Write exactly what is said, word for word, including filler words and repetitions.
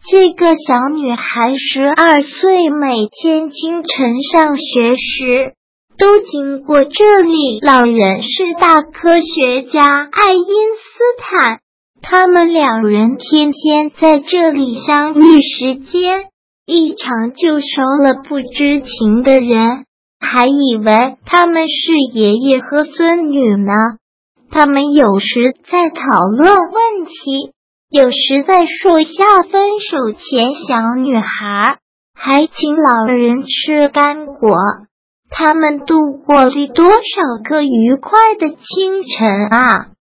这个小女孩十二岁，每天清晨上学时都经过这里。老人是大科学家爱因斯坦，他们两人天天在这里相遇，时间一长就熟了，不知情的人还以为他们是爷爷和孙女呢。他们有时在讨论问题，有时在树下分手前，小女孩还请老人吃干果。他们度过了多少个愉快的清晨啊！